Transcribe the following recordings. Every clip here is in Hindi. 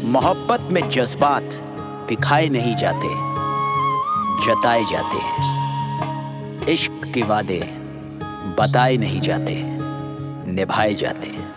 मोहब्बत में जज्बात दिखाए नहीं जाते, जताए जाते हैं। इश्क के वादे बताए नहीं जाते, निभाए जाते हैं।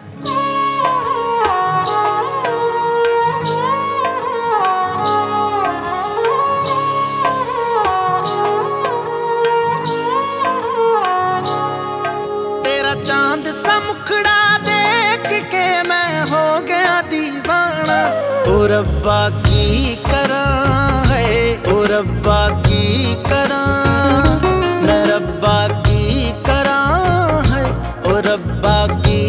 तेरा चांद सा मुखड़ा देख के मैं हो गया दीवाना। ओ रब्बा की करां है, ओ रब्बा की करां, मैं रब्बा की करां है, ओ रब्बा की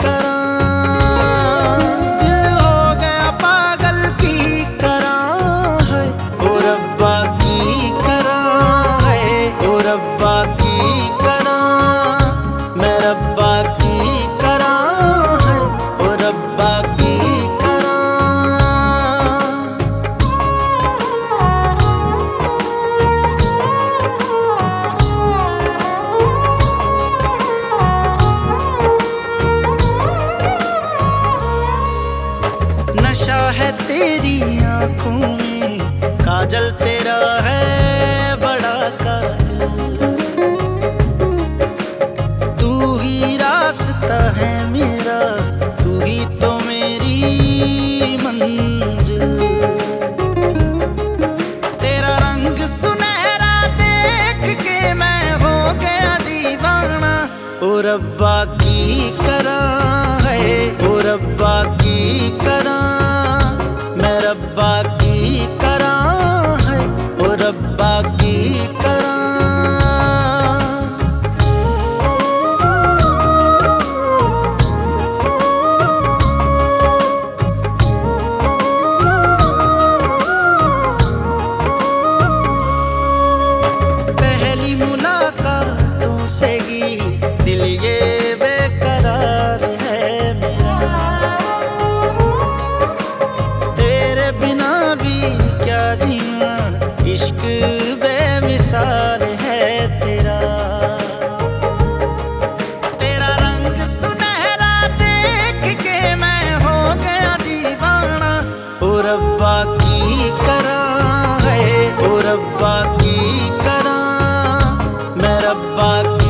करां। दिल हो गया पागल की करां है, ओ रब्बा की करां है, ओ रब्बा की करां, मैं रब्बा की करां है, ओ रब्बा की करां। नशा है तेरी आंखों में, काजल तेरा है बड़ा कातिल। तू ही रास्ता है मेरा, तू ही तो मेरी मंजिल। तेरा रंग सुनहरा देख के मैं हो गया दीवाना। ओ रब्बा की करां है, ओ रब्बा की करां, मैं रब्बा की करां है, ओ रब्बा की करां। पहली मुलाकातों से ही दिल ये बेकरार है मेरा। तेरे बिना भी क्या जीना, इश्क बेमिसाल है तेरा। तेरा रंग सुनहरा देख के मैं हो गया दीवाना। ओ रब्बा की करां है, ओ रब्बा की करां, मैं रब्बा की